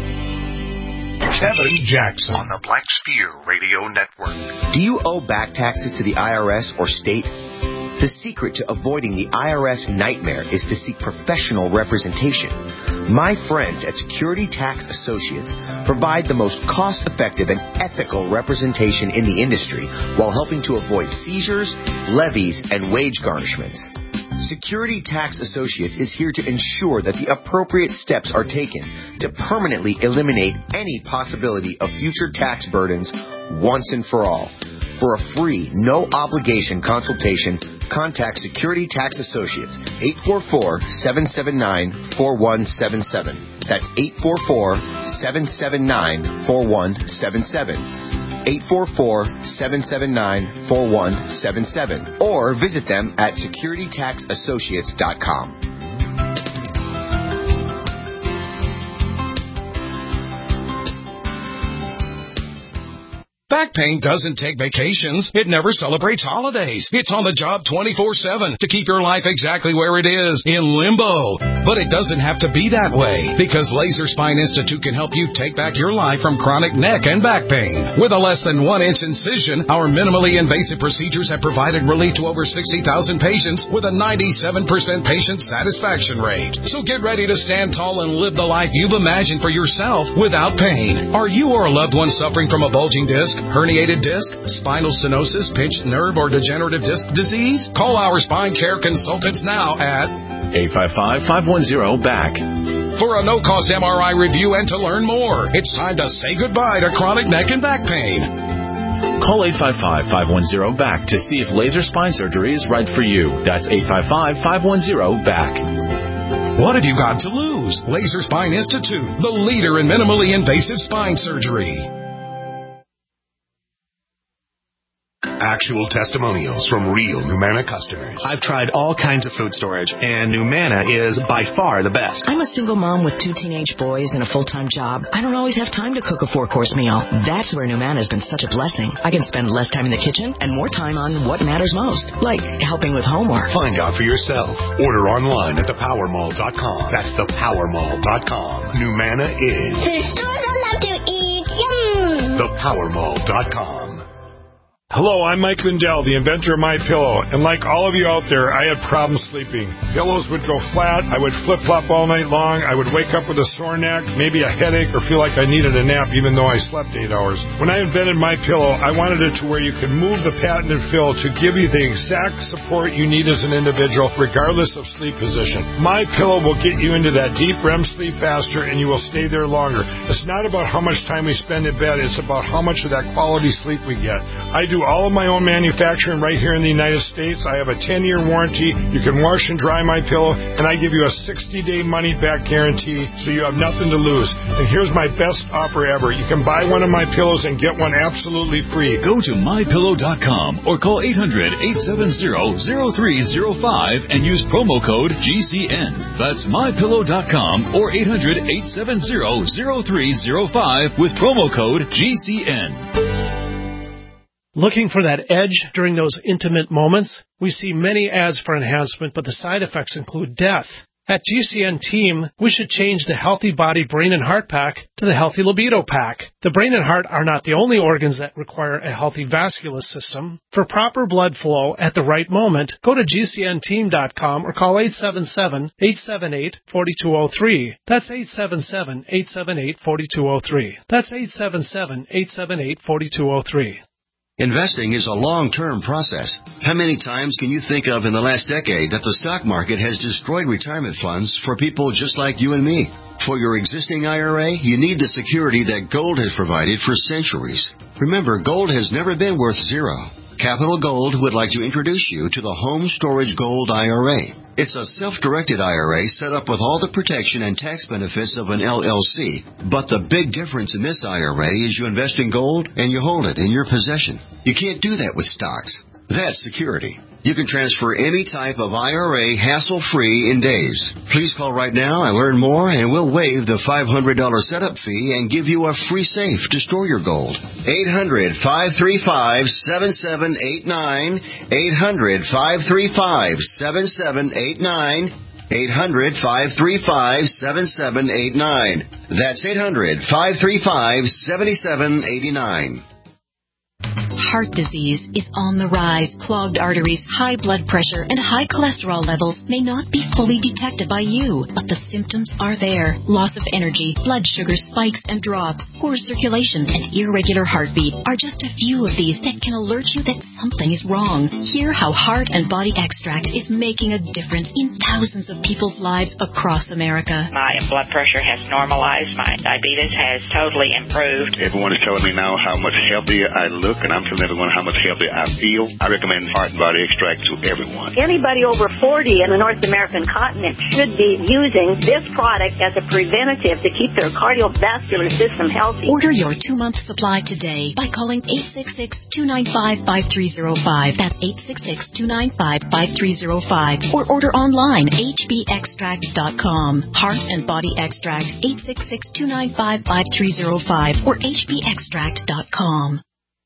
Kevin Jackson on the Black Spear Radio Network. Do you owe back taxes to the I R S or state? The secret to avoiding the I R S nightmare is to seek professional representation. My friends at Security Tax Associates provide the most cost-effective and ethical representation in the industry while helping to avoid seizures, levies, and wage garnishments. Security Tax Associates is here to ensure that the appropriate steps are taken to permanently eliminate any possibility of future tax burdens once and for all. For a free, no-obligation consultation, contact Security Tax Associates, eight four four, seven seven nine, four one seven seven. That's eight four four, seven seven nine, four one seven seven. eight four four, seven seven nine, four one seven seven. Or visit them at security tax associates dot com. Back pain doesn't take vacations. It never celebrates holidays. It's on the job twenty-four seven to keep your life exactly where it is, in limbo. But it doesn't have to be that way, because Laser Spine Institute can help you take back your life from chronic neck and back pain. With a less than one inch incision, our minimally invasive procedures have provided relief to over sixty thousand patients with a ninety-seven percent patient satisfaction rate. So get ready to stand tall and live the life you've imagined for yourself without pain. Are you or a loved one suffering from a bulging disc, herniated disc, spinal stenosis, pinched nerve, or degenerative disc disease? Call our spine care consultants now at eight five five, five one zero, B A C for a no-cost M R I review and to learn more. It's time to say goodbye to chronic neck and back pain. Call eight five five, five one zero, B A C to see if laser spine surgery is right for you. That's eight five five, five one zero, B A C. What have you got to lose? Laser Spine Institute, the leader in minimally invasive spine surgery. Actual testimonials from real Numana customers. I've tried all kinds of food storage, and Numana is by far the best. I'm a single mom with two teenage boys and a full-time job. I don't always have time to cook a four-course meal. That's where Numana has been such a blessing. I can spend less time in the kitchen and more time on what matters most, like helping with homework. Find out for yourself. Order online at the power mall dot com. That's the power mall dot com. Numana is the stores I love to eat. Yum! the power mall dot com. Hello, I'm Mike Lindell, the inventor of MyPillow, and like all of you out there, I had problems sleeping. Pillows would go flat, I would flip-flop all night long, I would wake up with a sore neck, maybe a headache, or feel like I needed a nap even though I slept eight hours. When I invented MyPillow, I wanted it to where you could move the patented fill to give you the exact support you need as an individual, regardless of sleep position. MyPillow will get you into that deep R E M sleep faster, and you will stay there longer. It's not about how much time we spend in bed, it's about how much of that quality sleep we get. I do all of my own manufacturing right here in the United States. I have a ten-year warranty. You can wash and dry my pillow, and I give you a sixty-day money-back guarantee, so you have nothing to lose. And here's my best offer ever. You can buy one of my pillows and get one absolutely free. Go to my pillow dot com or call eight hundred, eight seven zero, zero three zero five and use promo code G C N. That's my pillow dot com or eight hundred, eight seven zero, zero three zero five with promo code G C N. Looking for that edge during those intimate moments? We see many ads for enhancement, but the side effects include death. At G C N Team, we should change the Healthy Body Brain and Heart Pack to the Healthy Libido Pack. The brain and heart are not the only organs that require a healthy vascular system. For proper blood flow at the right moment, go to G C N team dot com or call eight seven seven, eight seven eight, four two zero three. That's eight seven seven, eight seven eight, four two zero three. That's eight seven seven, eight seven eight, four two zero three. Investing is a long-term process. How many times can you think of in the last decade that the stock market has destroyed retirement funds for people just like you and me? For your existing I R A, you need the security that gold has provided for centuries. Remember, gold has never been worth zero. Capital Gold would like to introduce you to the Home Storage Gold I R A. It's a self-directed I R A set up with all the protection and tax benefits of an L L C. But the big difference in this I R A is you invest in gold and you hold it in your possession. You can't do that with stocks. That's security. You can transfer any type of I R A hassle-free in days. Please call right now and learn more, and we'll waive the five hundred dollars setup fee and give you a free safe to store your gold. eight hundred, five three five, seven seven eight nine. eight hundred, five three five, seven seven eight nine. eight hundred, five three five, seven seven eight nine. That's eight hundred, five three five, seven seven eight nine. Heart disease is on the rise. Clogged arteries, high blood pressure, and high cholesterol levels may not be fully detected by you, but the symptoms are there. Loss of energy, blood sugar spikes and drops, poor circulation, and irregular heartbeat are just a few of these that can alert you that something is wrong. Hear how Heart and Body Extract is making a difference in thousands of people's lives across America. My blood pressure has normalized. My diabetes has totally improved. Everyone is telling me now how much healthier I look, and I'm telling everyone how much healthier I feel. I recommend Heart and Body Extract to everyone. Anybody over forty in the North American continent should be using this product as a preventative to keep their cardiovascular system healthy. Order your two-month supply today by calling eight six six, two nine five, five three zero five. That's eight six six, two nine five, five three zero five. Or order online, H B extract dot com. Heart and Body Extract, eight six six, two nine five, five three zero five or H B extract dot com.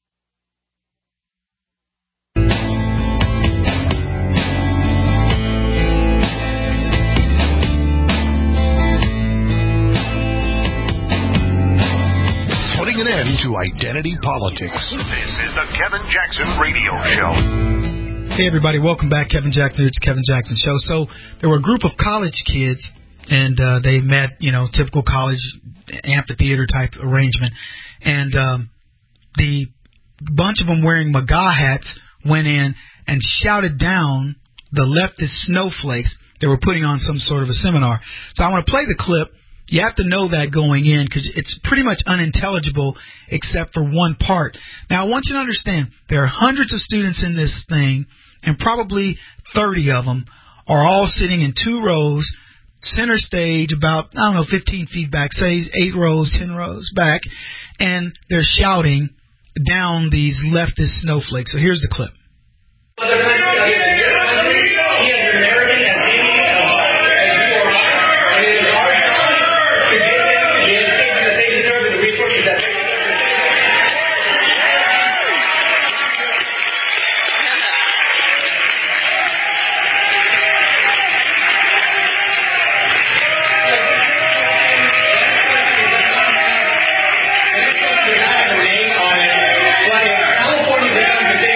Putting an end to identity politics. This is the Kevin Jackson Radio Show. Hey, everybody. Welcome back. Kevin Jackson. It's Kevin Jackson Show. So there were a group of college kids, and uh, they met, you know, typical college amphitheater type arrangement. And um, the bunch of them wearing MAGA hats went in and shouted down the leftist snowflakes that were putting on some sort of a seminar. So I want to play the clip. You have to know that going in because it's pretty much unintelligible except for one part. Now, I want you to understand there are hundreds of students in this thing, and probably thirty of them are all sitting in two rows, center stage, about, I don't know, fifteen feet back, say eight rows, ten rows back, and they're shouting down these leftist snowflakes. So here's the clip. California becomes a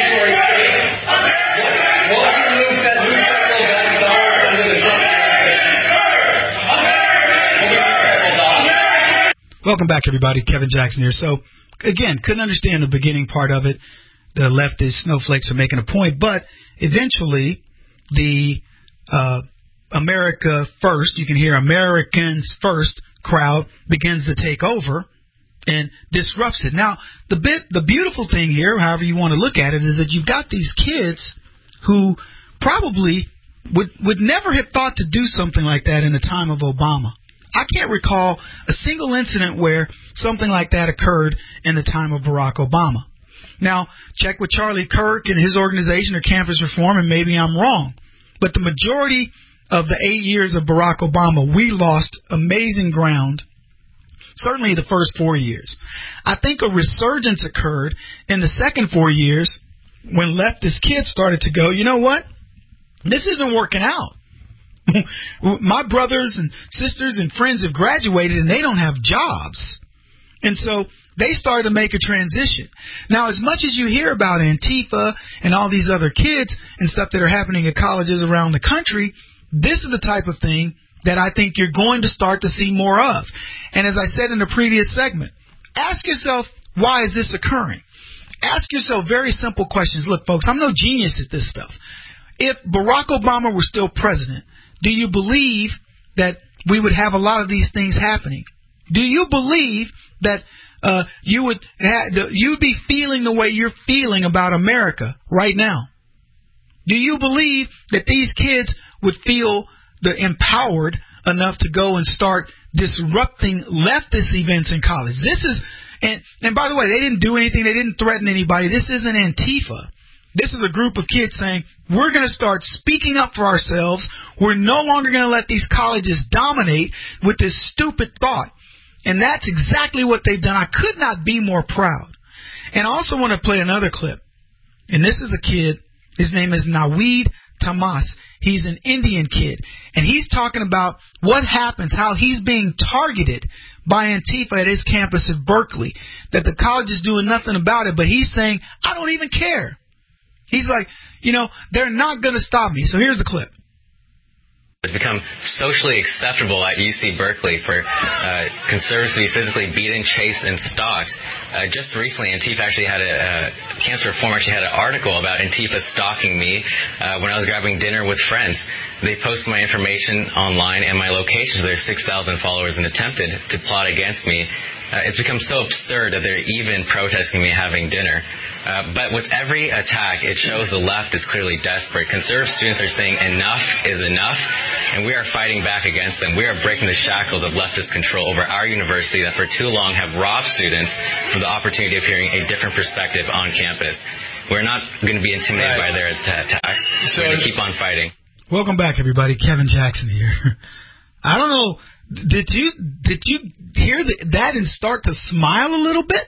Welcome back, everybody. Kevin Jackson here. So, again, couldn't understand the beginning part of it. The leftist snowflakes are making a point, but eventually the uh, America First, you can hear Americans First crowd begins to take over and disrupts it. Now, the bit, the beautiful thing here, however you want to look at it, is that you've got these kids who probably would would never have thought to do something like that in the time of Obama. I can't recall a single incident where something like that occurred in the time of Barack Obama. Now, check with Charlie Kirk and his organization or Campus Reform, and maybe I'm wrong. But the majority of the eight years of Barack Obama, we lost amazing ground, certainly the first four years. I think a resurgence occurred in the second four years when leftist kids started to go, you know what? This isn't working out. My brothers and sisters and friends have graduated and they don't have jobs. And so they started to make a transition. Now, as much as you hear about Antifa and all these other kids and stuff that are happening at colleges around the country, this is the type of thing that I think you're going to start to see more of. And as I said in the previous segment, ask yourself, why is this occurring? Ask yourself very simple questions. Look, folks, I'm no genius at this stuff. If Barack Obama were still president, do you believe that we would have a lot of these things happening? Do you believe that uh, you would ha- the, you'd be feeling the way you're feeling about America right now? Do you believe that these kids would feel the empowered enough to go and start disrupting leftist events in college? This is, and, and by the way, they didn't do anything. They didn't threaten anybody. This isn't Antifa. This is a group of kids saying, we're going to start speaking up for ourselves. We're no longer going to let these colleges dominate with this stupid thought. And that's exactly what they've done. I could not be more proud. And I also want to play another clip. And this is a kid. His name is Naweed Tamas. He's an Indian kid. And he's talking about what happens, how he's being targeted by Antifa at his campus at Berkeley, that the college is doing nothing about it. But he's saying, I don't even care. He's like, you know, they're not going to stop me. So here's the clip. It's become socially acceptable at U C Berkeley for uh, conservatives to be physically beaten, chased, and stalked. Uh, just recently, Antifa actually had a, uh, Campus Reform actually had an article about Antifa stalking me uh, when I was grabbing dinner with friends. They posted my information online and my location to their six thousand followers and attempted to plot against me. Uh, it's become so absurd that they're even protesting me having dinner. Uh, but with every attack, it shows the left is clearly desperate. Conservative students are saying enough is enough, and we are fighting back against them. We are breaking the shackles of leftist control over our university that for too long have robbed students from the opportunity of hearing a different perspective on campus. We're not going to be intimidated right. by their attacks. So we're going to keep on fighting. Welcome back, everybody. Kevin Jackson here. I don't know. Did you did you hear the, that and start to smile a little bit?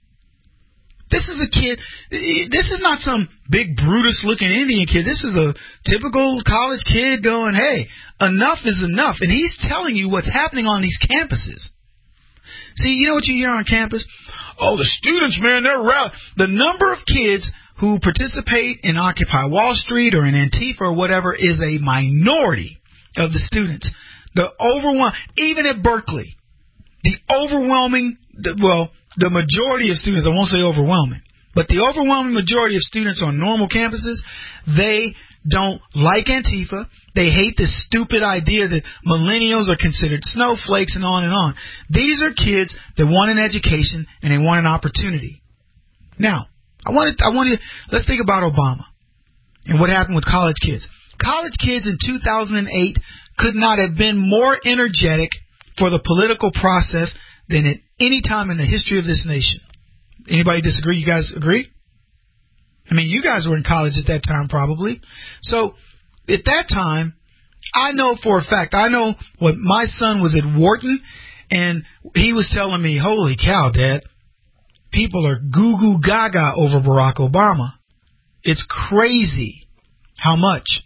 This is a kid. This is not some big Brutus-looking Indian kid. This is a typical college kid going, hey, enough is enough. And he's telling you what's happening on these campuses. See, you know what you hear on campus? Oh, the students, man, they're around. The number of kids who participate in Occupy Wall Street or in Antifa or whatever is a minority of the students. The overwhelm, even at Berkeley, the overwhelming, well, the majority of students, I won't say overwhelming, but the overwhelming majority of students on normal campuses, they don't like Antifa. They hate this stupid idea that millennials are considered snowflakes and on and on. These are kids that want an education and they want an opportunity. Now, I want to, I want to, let's think about Obama and what happened with college kids. College kids in two thousand eight could not have been more energetic for the political process than at any time in the history of this nation. Anybody disagree? You guys agree? I mean, you guys were in college at that time probably. So at that time, I know for a fact, I know what my son was at Wharton, and he was telling me, holy cow, Dad, people are goo-goo gaga over Barack Obama. It's crazy how much.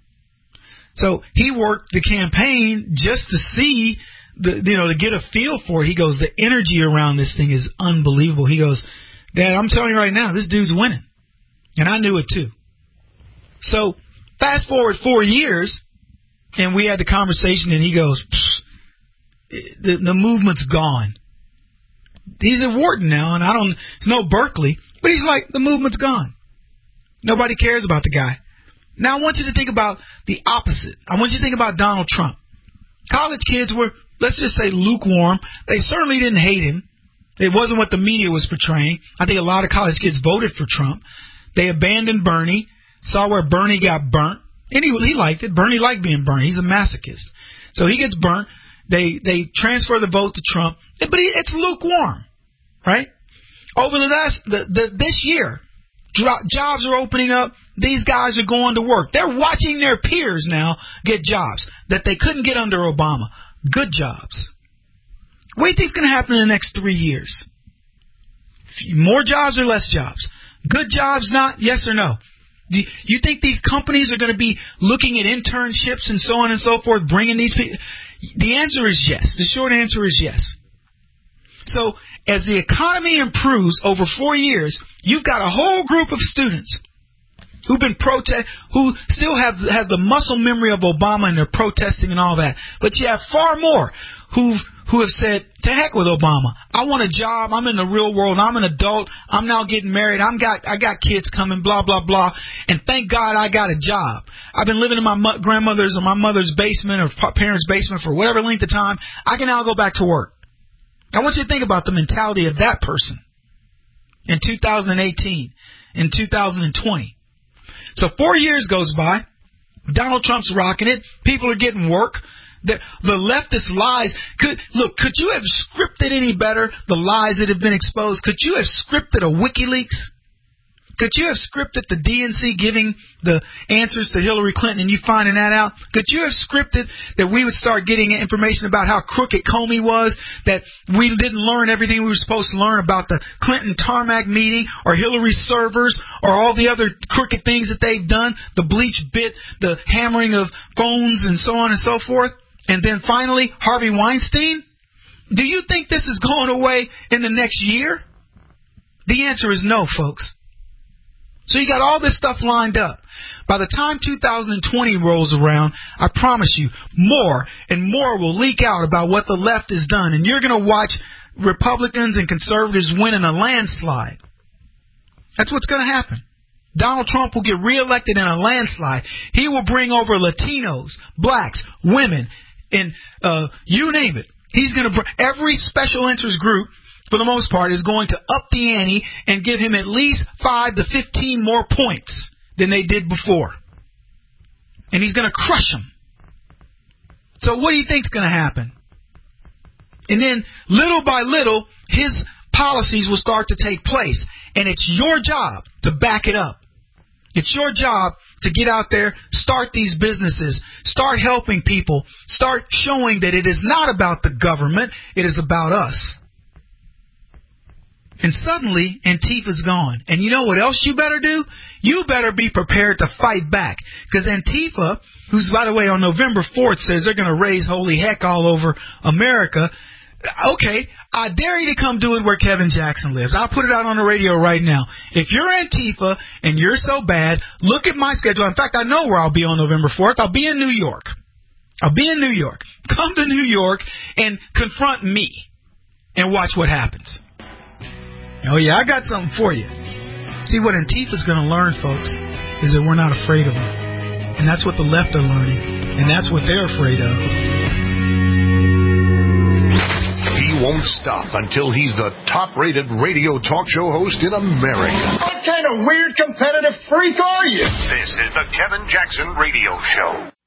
So he worked the campaign just to see, the, you know, to get a feel for it. He goes, the energy around this thing is unbelievable. He goes, Dad, I'm telling you right now, this dude's winning. And I knew it too. So fast forward four years, and we had the conversation, and he goes, the, the movement's gone. he's at Wharton now, and I don't, it's no Berkeley, but he's like, the movement's gone. Nobody cares about the guy. Now I want you to think about the opposite. I want you to think about Donald Trump. College kids were, let's just say, lukewarm. They certainly didn't hate him. It wasn't what the media was portraying. I think a lot of college kids voted for Trump. They abandoned Bernie, saw where Bernie got burnt, and he, he liked it. Bernie liked being burnt. He's a masochist. So he gets burnt. They they transfer the vote to Trump, but he, it's lukewarm, right? Over the last the, the, this year, jo- jobs are opening up. These guys are going to work. They're watching their peers now get jobs that they couldn't get under Obama. Good jobs. What do you think's going to happen in the next three years? More jobs or less jobs? Good jobs, not yes or no? Do you think these companies are going to be looking at internships and so on and so forth, bringing these people? The answer is yes. The short answer is yes. So as the economy improves over four years, you've got a whole group of students who've been protest, who still have have the muscle memory of Obama and they're protesting and all that. But you have far more who've who have said, to heck with Obama. I want a job. I'm in the real world. I'm an adult. I'm now getting married. I'm got I got kids coming, blah, blah, blah. And thank God I got a job. I've been living in my mo- grandmother's or my mother's basement or parents' basement for whatever length of time. I can now go back to work. I want you to think about the mentality of that person in two thousand eighteen, in two thousand twenty. So four years goes by. Donald Trump's rocking it. People are getting work. The, the leftist lies. Could, look, could you have scripted any better the lies that have been exposed? Could you have scripted a WikiLeaks? Could you have scripted the D N C giving the answers to Hillary Clinton and you finding that out? Could you have scripted that we would start getting information about how crooked Comey was, that we didn't learn everything we were supposed to learn about the Clinton tarmac meeting or Hillary's servers or all the other crooked things that they've done, the bleach bit, the hammering of phones and so on and so forth? And then finally, Harvey Weinstein? Do you think this is going away in the next year? The answer is no, folks. So you got all this stuff lined up. By the time two thousand twenty rolls around, I promise you, more and more will leak out about what the left has done. And you're going to watch Republicans and conservatives win in a landslide. That's what's going to happen. Donald Trump will get reelected in a landslide. He will bring over Latinos, blacks, women, and uh, you name it. He's going to bring every special interest group, for the most part, is going to up the ante and give him at least five to fifteen more points than they did before. And he's going to crush them. So what do you think's going to happen? And then, little by little, his policies will start to take place. And it's your job to back it up. It's your job to get out there, start these businesses, start helping people, start showing that it is not about the government, it is about us. And suddenly, Antifa's gone. And you know what else you better do? You better be prepared to fight back. Because Antifa, who's, by the way, on November fourth says they're going to raise holy heck all over America. Okay, I dare you to come do it where Kevin Jackson lives. I'll put it out on the radio right now. If you're Antifa and you're so bad, look at my schedule. In fact, I know where I'll be on November fourth. I'll be in New York. I'll be in New York. Come to New York and confront me and watch what happens. Oh, yeah, I got something for you. See, what Antifa's going to learn, folks, is that we're not afraid of them. And that's what the left are learning. And that's what they're afraid of. He won't stop until he's the top-rated radio talk show host in America. What kind of weird competitive freak are you? This is the Kevin Jackson Radio Show.